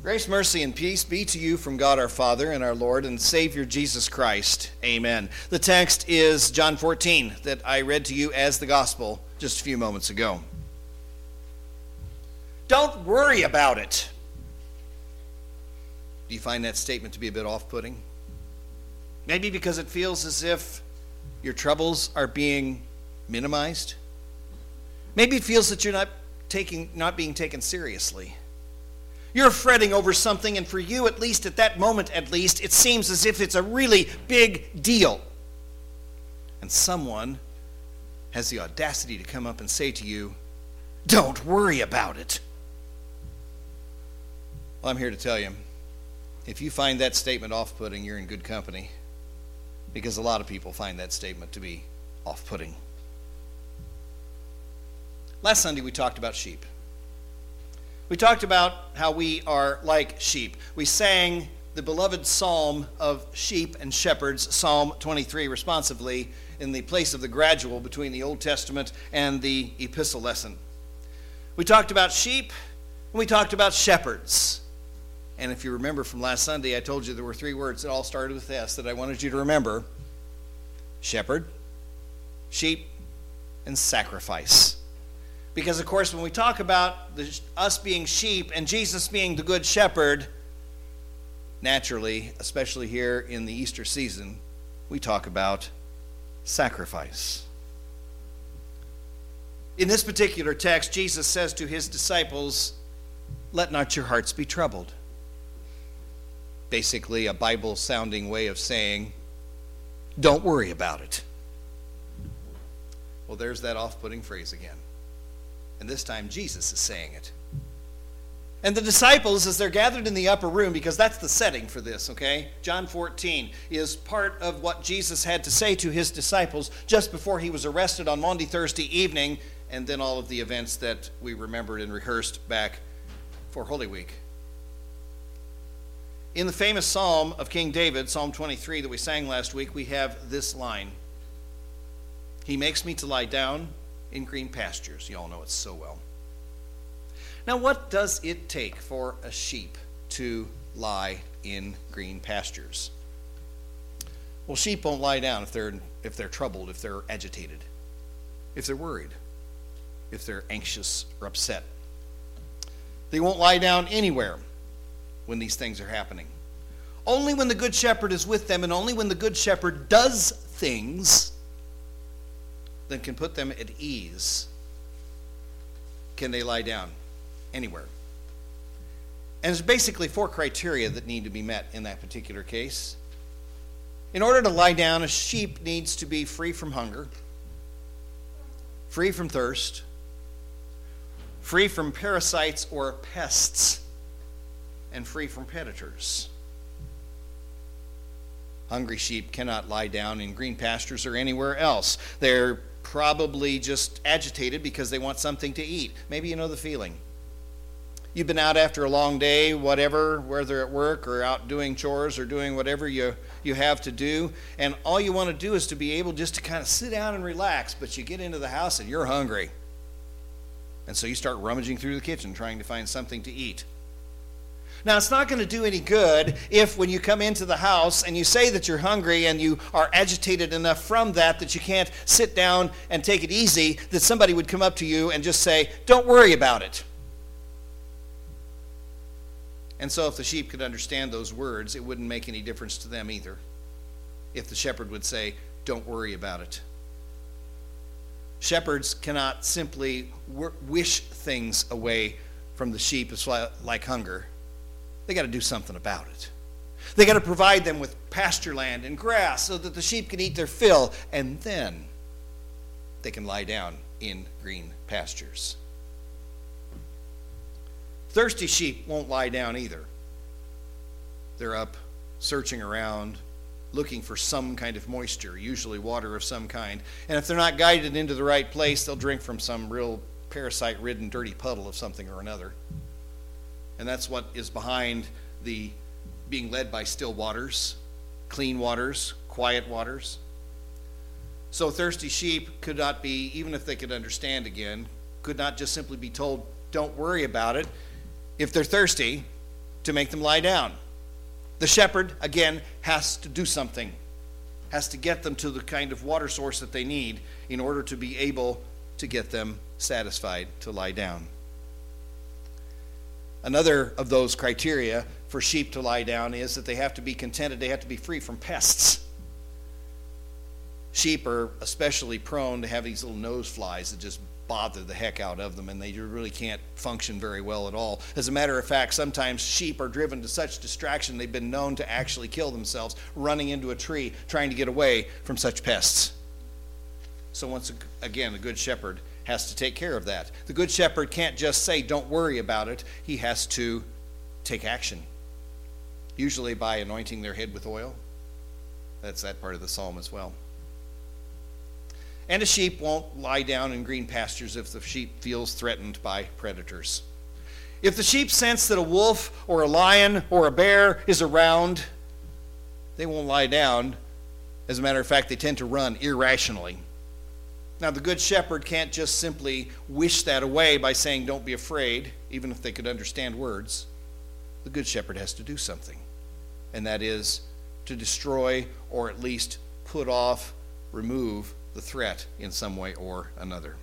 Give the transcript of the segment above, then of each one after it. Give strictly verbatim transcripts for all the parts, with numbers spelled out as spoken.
Grace, mercy, and peace be to you from God our Father and our Lord and Savior Jesus Christ. Amen. The text is John fourteen that I read to you as the gospel just a few moments ago. Don't worry about it. Do you find that statement to be a bit off-putting? Maybe because it feels as if your troubles are being minimized. Maybe it feels that you're not taking, not being taken seriously. You're fretting over something, and for you, at least at that moment at least, it seems as if it's a really big deal. And someone has the audacity to come up and say to you, don't worry about it. Well, I'm here to tell you, if you find that statement off-putting, you're in good company, because a lot of people find that statement to be off-putting. Last Sunday, we talked about sheep. We talked about how we are like sheep. We sang the beloved psalm of sheep and shepherds, Psalm twenty-three, responsively, in the place of the gradual between the Old Testament and the epistle lesson. We talked about sheep, and we talked about shepherds. And if you remember from last Sunday, I told you there were three words that all started with S that I wanted you to remember. Shepherd, sheep, and sacrifice. Because, of course, when we talk about the, us being sheep and Jesus being the good shepherd, naturally, especially here in the Easter season, we talk about sacrifice. In this particular text, Jesus says to his disciples, let not your hearts be troubled. Basically, a Bible-sounding way of saying, don't worry about it. Well, there's that off-putting phrase again. And this time, Jesus is saying it. And the disciples, as they're gathered in the upper room, because that's the setting for this, okay? John fourteen is part of what Jesus had to say to his disciples just before he was arrested on Maundy Thursday evening, and then all of the events that we remembered and rehearsed back for Holy Week. In the famous Psalm of King David, Psalm twenty-three that we sang last week, we have this line. He makes me to lie down in green pastures. You all know it so well. Now, what does it take for a sheep to lie in green pastures? Well, sheep won't lie down if they're if they're troubled, if they're agitated, if they're worried, if they're anxious or upset. They won't lie down anywhere when these things are happening. Only when the Good Shepherd is with them, and only when the Good Shepherd does things that can put them at ease can they lie down anywhere. And there's basically four criteria that need to be met in that particular case. In order to lie down, a sheep needs to be free from hunger, free from thirst, free from parasites or pests, and free from predators. Hungry sheep cannot lie down in green pastures or anywhere else. They're probably just agitated because they want something to eat. Maybe you know the feeling. You've been out after a long day, whatever, whether at work or out doing chores or doing whatever you, you have to do, and all you want to do is to be able just to kind of sit down and relax, but you get into the house and you're hungry. And so you start rummaging through the kitchen trying to find something to eat. Now, it's not going to do any good if when you come into the house and you say that you're hungry and you are agitated enough from that that you can't sit down and take it easy, that somebody would come up to you and just say, don't worry about it. And so if the sheep could understand those words, it wouldn't make any difference to them either. If the shepherd would say, don't worry about it. Shepherds cannot simply wish things away from the sheep. It's like hunger. They got to do something about it. They got to provide them with pasture land and grass so that the sheep can eat their fill, and then they can lie down in green pastures. Thirsty sheep won't lie down either. They're up searching around, looking for some kind of moisture, usually water of some kind. And if they're not guided into the right place, they'll drink from some real parasite-ridden dirty puddle of something or another. And that's what is behind the being led by still waters, clean waters, quiet waters. So thirsty sheep could not be, even if they could understand again, could not just simply be told, don't worry about it. If they're thirsty, to make them lie down. The shepherd, again, has to do something, has to get them to the kind of water source that they need in order to be able to get them satisfied to lie down. Another of those criteria for sheep to lie down is that they have to be contented, they have to be free from pests. Sheep are especially prone to have these little nose flies that just bother the heck out of them, and they really can't function very well at all. As a matter of fact, sometimes sheep are driven to such distraction they've been known to actually kill themselves running into a tree trying to get away from such pests. So once again, the good shepherd has to take care of that. The good shepherd can't just say, don't worry about it. He has to take action, usually by anointing their head with oil. That's that part of the psalm as well. And a sheep won't lie down in green pastures if the sheep feels threatened by predators. If the sheep sense that a wolf or a lion or a bear is around, they won't lie down. As a matter of fact, they tend to run irrationally. Now, the good shepherd can't just simply wish that away by saying, don't be afraid, even if they could understand words. The good shepherd has to do something, and that is to destroy or at least put off, remove the threat in some way or another.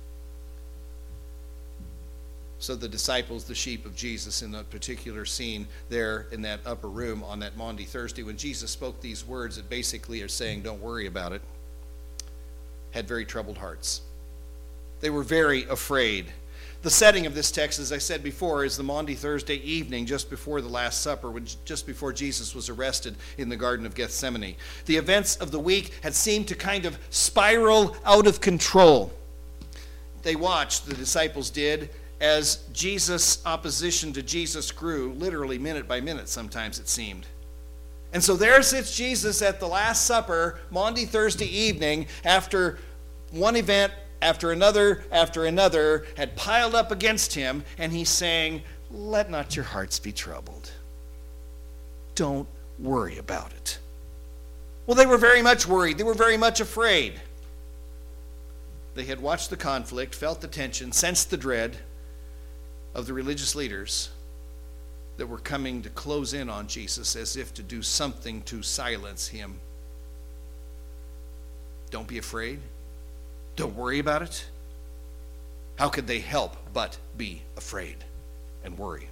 So the disciples, the sheep of Jesus, in that particular scene there in that upper room on that Maundy Thursday, when Jesus spoke these words that basically are saying, don't worry about it, had very troubled hearts. They were very afraid. The setting of this text, as I said before, is the Maundy Thursday evening just before the Last Supper, when, just before Jesus was arrested in the Garden of Gethsemane. The events of the week had seemed to kind of spiral out of control. They watched, the disciples did, as Jesus' opposition to Jesus grew, literally minute by minute sometimes it seemed. And so there sits Jesus at the Last Supper, Maundy Thursday evening, after one event after another after another had piled up against him, and he's saying, let not your hearts be troubled. Don't worry about it. Well, they were very much worried. They were very much afraid. They had watched the conflict, felt the tension, sensed the dread of the religious leaders that were coming to close in on Jesus as if to do something to silence him. Don't be afraid. Don't worry about it. How could they help but be afraid and worry?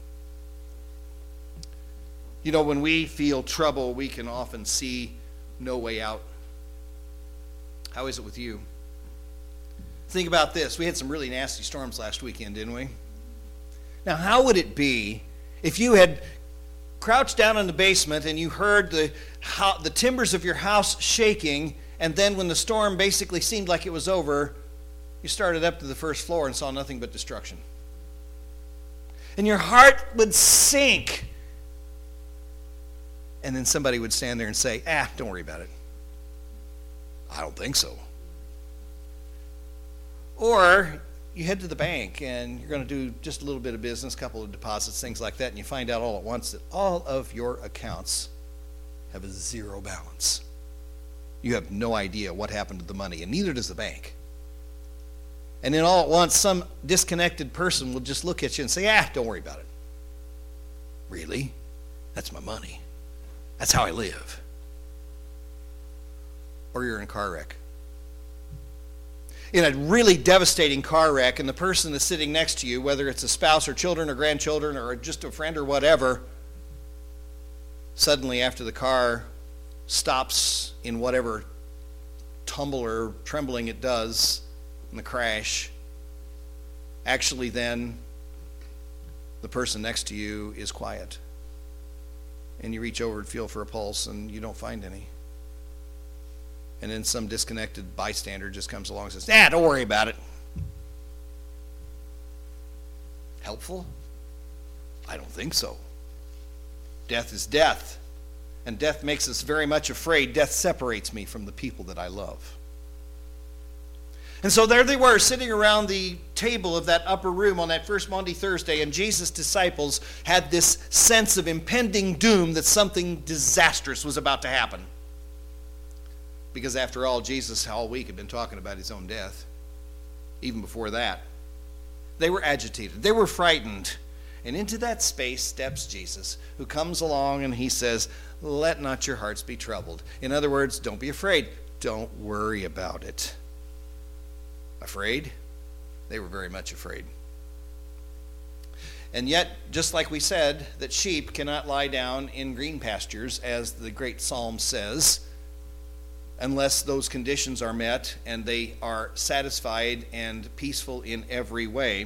You know, when we feel trouble, we can often see no way out. How is it with you? Think about this. We had some really nasty storms last weekend, didn't we? Now, how would it be if you had crouched down in the basement and you heard the, how, the timbers of your house shaking, and then when the storm basically seemed like it was over, you started up to the first floor and saw nothing but destruction? And your heart would sink. And then somebody would stand there and say, ah, don't worry about it. I don't think so. Or you head to the bank and you're going to do just a little bit of business, a couple of deposits, things like that, and you find out all at once that all of your accounts have a zero balance. You have no idea what happened to the money, and neither does the bank. And then all at once, some disconnected person will just look at you and say, ah, don't worry about it. Really? That's my money. That's how I live. Or you're in a car wreck. In a really devastating car wreck, and the person that's sitting next to you, whether it's a spouse or children or grandchildren or just a friend or whatever, suddenly after the car stops in whatever tumble or trembling it does in the crash, actually then the person next to you is quiet. And you reach over and feel for a pulse and you don't find any. And then some disconnected bystander just comes along and says, ah, don't worry about it. Helpful? I don't think so. Death is death. And death makes us very much afraid. Death separates me from the people that I love. And so there they were, sitting around the table of that upper room on that first Maundy Thursday, and Jesus' disciples had this sense of impending doom that something disastrous was about to happen. Because after all, Jesus all week had been talking about his own death. Even before that. They were agitated. They were frightened. And into that space steps Jesus, who comes along and he says, let not your hearts be troubled. In other words, don't be afraid. Don't worry about it. Afraid? They were very much afraid. And yet, just like we said, that sheep cannot lie down in green pastures, as the great Psalm says, unless those conditions are met and they are satisfied and peaceful in every way.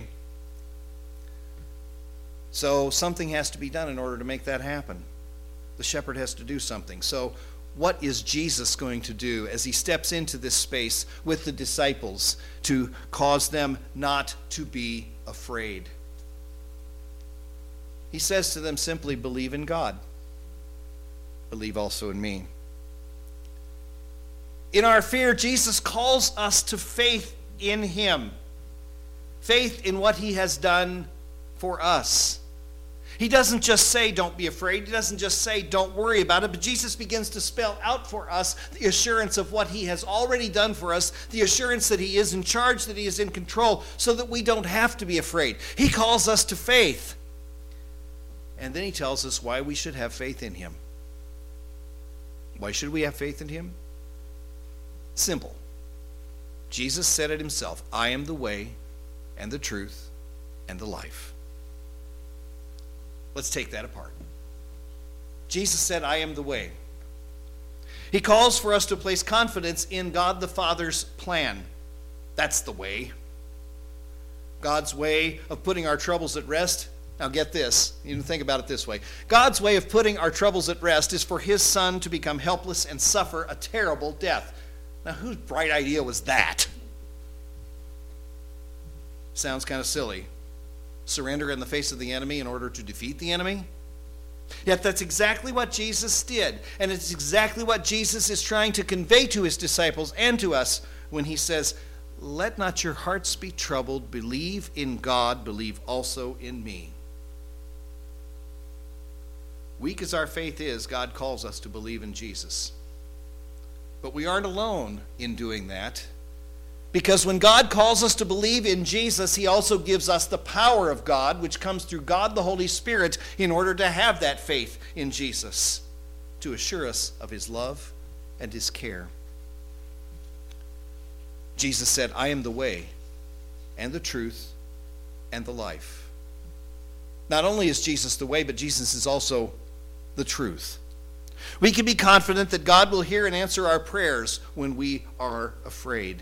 So something has to be done in order to make that happen. The shepherd has to do something. So what is Jesus going to do as he steps into this space with the disciples to cause them not to be afraid? He says to them simply, believe in God. Believe also in me. In our fear, Jesus calls us to faith in him. Faith in what he has done for us. He doesn't just say, don't be afraid. He doesn't just say, don't worry about it. But Jesus begins to spell out for us the assurance of what he has already done for us, the assurance that he is in charge, that he is in control, so that we don't have to be afraid. He calls us to faith. And then he tells us why we should have faith in him. Why should we have faith in him? Simple. Jesus said it himself, I am the way and the truth and the life. Let's take that apart. Jesus said, I am the way. He calls for us to place confidence in God the Father's plan. That's the way. God's way of putting our troubles at rest. Now get this. You can think about it this way. God's way of putting our troubles at rest is for his son to become helpless and suffer a terrible death. Now whose bright idea was that? Sounds kind of silly. Surrender in the face of the enemy in order to defeat the enemy? Yet that's exactly what Jesus did. And it's exactly what Jesus is trying to convey to his disciples and to us when he says, let not your hearts be troubled. Believe in God. Believe also in me. Weak as our faith is, God calls us to believe in Jesus. But we aren't alone in doing that. Because when God calls us to believe in Jesus, he also gives us the power of God, which comes through God the Holy Spirit, in order to have that faith in Jesus, to assure us of his love and his care. Jesus said, I am the way and the truth and the life. Not only is Jesus the way, but Jesus is also the truth. We can be confident that God will hear and answer our prayers when we are afraid.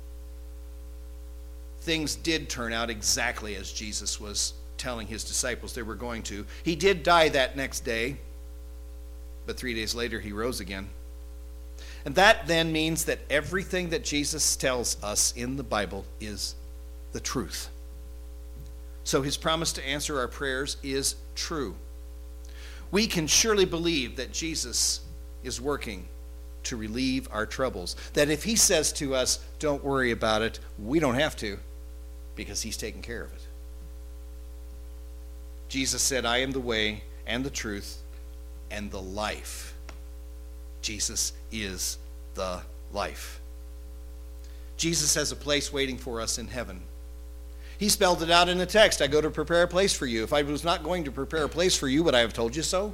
Things did turn out exactly as Jesus was telling his disciples they were going to. He did die that next day, but three days later he rose again. And that then means that everything that Jesus tells us in the Bible is the truth. So his promise to answer our prayers is true. We can surely believe that Jesus is working to relieve our troubles. That if he says to us, don't worry about it, we don't have to, because he's taken care of it. Jesus said, I am the way and the truth and the life. Jesus is the life. Jesus has a place waiting for us in heaven. He spelled it out in the text. I go to prepare a place for you. If I was not going to prepare a place for you, would I have told you so?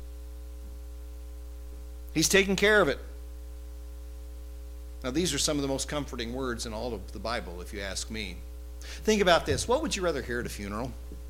He's taken care of it. Now, these are some of the most comforting words in all of the Bible, if you ask me. Think about this. What would you rather hear at a funeral?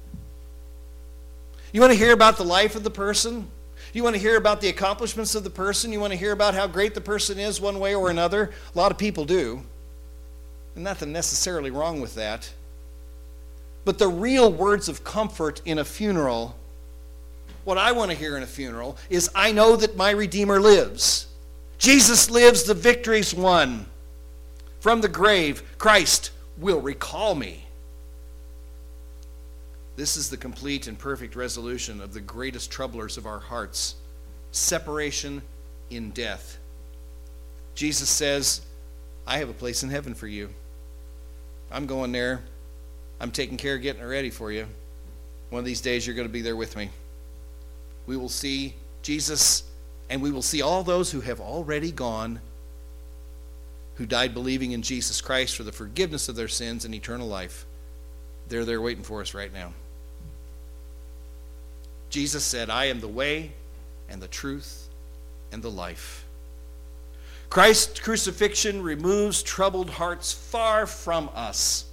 You want to hear about the life of the person? You want to hear about the accomplishments of the person? You want to hear about how great the person is one way or another? A lot of people do. And nothing necessarily wrong with that. But the real words of comfort in a funeral, what I want to hear in a funeral, is I know that my Redeemer lives. Jesus lives, the victory's won. From the grave, Christ will recall me. This is the complete and perfect resolution of the greatest troublers of our hearts, separation in death. Jesus says, I have a place in heaven for you. I'm going there. I'm taking care of getting it ready for you. One of these days you're going to be there with me. We will see Jesus, and we will see all those who have already gone, who died believing in Jesus Christ for the forgiveness of their sins and eternal life. They're there waiting for us right now. Jesus said, I am the way and the truth and the life. Christ's crucifixion removes troubled hearts far from us.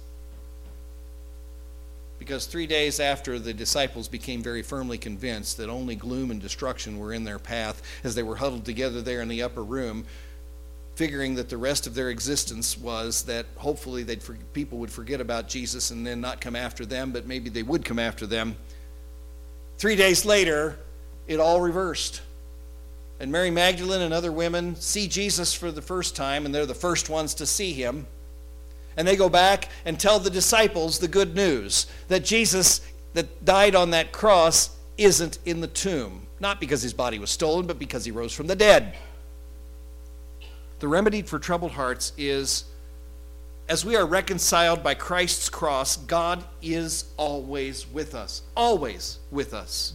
Because three days after, the disciples became very firmly convinced that only gloom and destruction were in their path as they were huddled together there in the upper room, figuring that the rest of their existence was that hopefully they'd people would forget about Jesus and then not come after them, but maybe they would come after them. Three days later, it all reversed. And Mary Magdalene and other women see Jesus for the first time, and they're the first ones to see him. And they go back and tell the disciples the good news that Jesus that died on that cross isn't in the tomb. Not because his body was stolen, but because he rose from the dead. The remedy for troubled hearts is, as we are reconciled by Christ's cross, God is always with us. Always with us.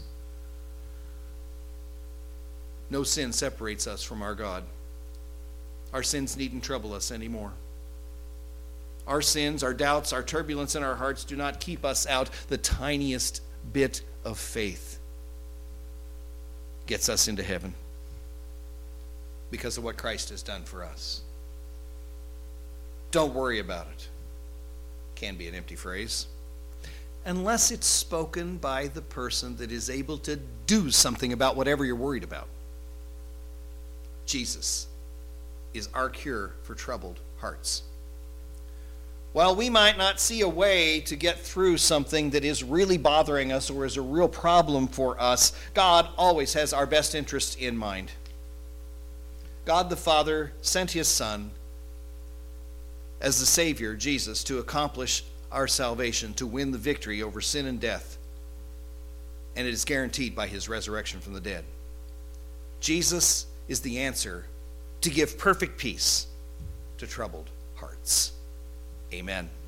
No sin separates us from our God. Our sins needn't trouble us anymore. Our sins, our doubts, our turbulence in our hearts do not keep us out. The tiniest bit of faith gets us into heaven because of what Christ has done for us. Don't worry about it. Can be an empty phrase. Unless it's spoken by the person that is able to do something about whatever you're worried about. Jesus is our cure for troubled hearts. While we might not see a way to get through something that is really bothering us or is a real problem for us, God always has our best interests in mind. God the Father sent his Son as the Savior, Jesus, to accomplish our salvation, to win the victory over sin and death. And it is guaranteed by his resurrection from the dead. Jesus is the answer to give perfect peace to troubled hearts. Amen.